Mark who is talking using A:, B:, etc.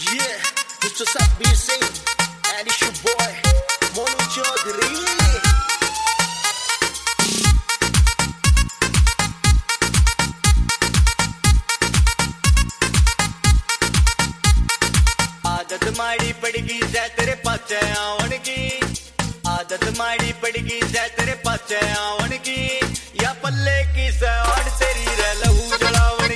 A: Yeah, Mr. Sabir Singh, and it's your boy, Monu Chaudhary.
B: आदत माड़ी पड़गी जै तेरे पाचे आवन की, आदत माड़ी पड़गी जै तेरे पाचे